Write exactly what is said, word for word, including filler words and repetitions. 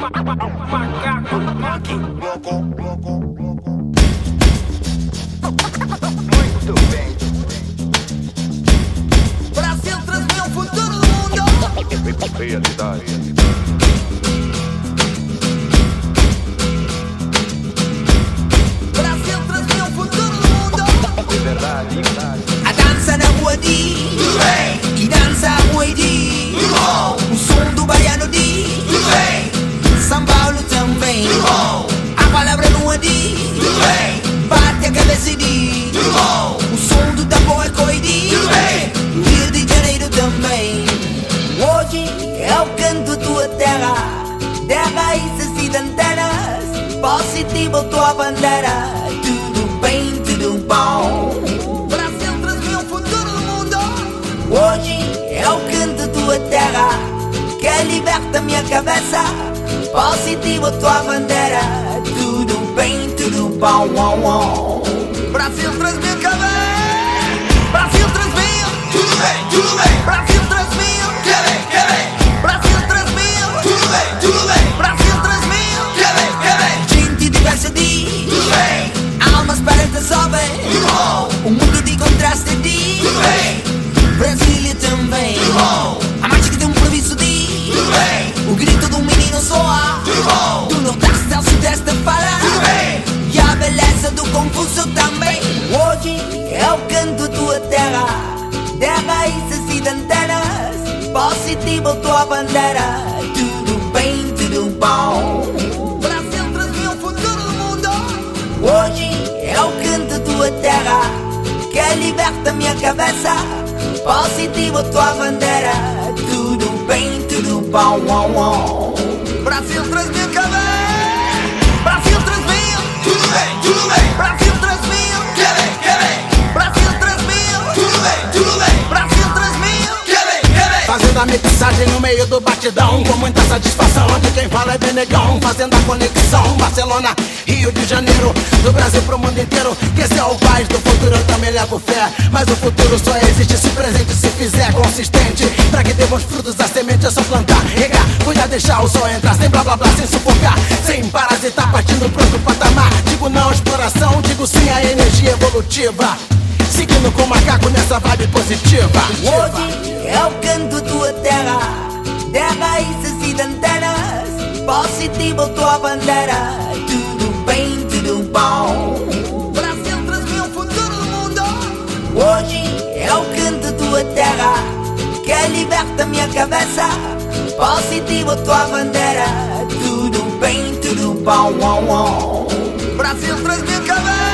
Macaco, macaco, louco, louco, louco. Muito bem. Brasil transmite o futuro do mundo. Realidade. Brasil transmite o futuro do mundo. De verdade, verdade. A dança na rua di, e dança a rua di. O som do baiano di, São Paulo também. A palavra não é di, bate a cabeça di. O som do tambor é coidi, Rio de Janeiro também. Hoje eu canto tua terra, terra e de antenas. Positivo tua bandeira, tudo bem, tudo bom. Brasil transmite o futuro do mundo. Hoje eu canto tua terra, que liberta minha cabeça. Positivo tua bandeira, tudo bem, tudo bom. Oh, oh. Brasil transmite cabeça. Brasil transmite, tudo bem, tudo bem. Brasil transmite, que bem, que bem. Brasil transmite, tudo bem, tudo bem. Brasil transmite, que bem, que bem. Gente diversa de, tudo bem. Almas parentes sobem, tudo bom. Um mundo de contraste de, tudo bem. Brasília também, tudo bom. A mágica de um previsto de, tudo bem. O grito de um menino soa, tudo bom. Do nordeste ao sudeste fala, tudo bem. E a beleza do confuso também. Hoje eu canto tua terra, terra e de antenas. Positivo tua bandeira, tudo bem, tudo bom. Brasil transmite o futuro do mundo. Hoje eu canto tua terra, que liberta minha cabeça. Positivo tua bandeira, tudo bem, tudo bom. Oh, oh. Brasil transmite cabeça. Brasil transmite, tudo bem, tudo bem. Brasil transmite, que bem, que bem. Brasil transmite, tudo bem, tudo bem. Brasil transmite, que bem, que bem. Fazendo a mixagem no meio do batidão, com muita satisfação, onde quem fala é Benegão. Fazendo a conexão, Barcelona, Rio de Janeiro, do Brasil pro mundo inteiro. Que esse é o país do futuro, eu também levo fé. Mas o futuro só existe se o presente se fizer consistente. Pra que dê bons frutos, a semente é só plantar, regar, cuidar, deixar o sol entrar, sem blá blá blá, sem sufocar, sem parasitar, partindo pro outro patamar. Digo não à exploração, digo sim à energia evolutiva, seguindo com o macaco nessa vibe positiva. Hoje eu canto tua terra, terra e de antenas. Positivo tua bandeira, tudo bem, tudo bom. Brasil transmite o futuro do mundo. Hoje eu canto tua terra, que liberta minha cabeça. Positivo tua bandeira, tudo bem, tudo bom. Oh, oh. Brasil transmite cabeça.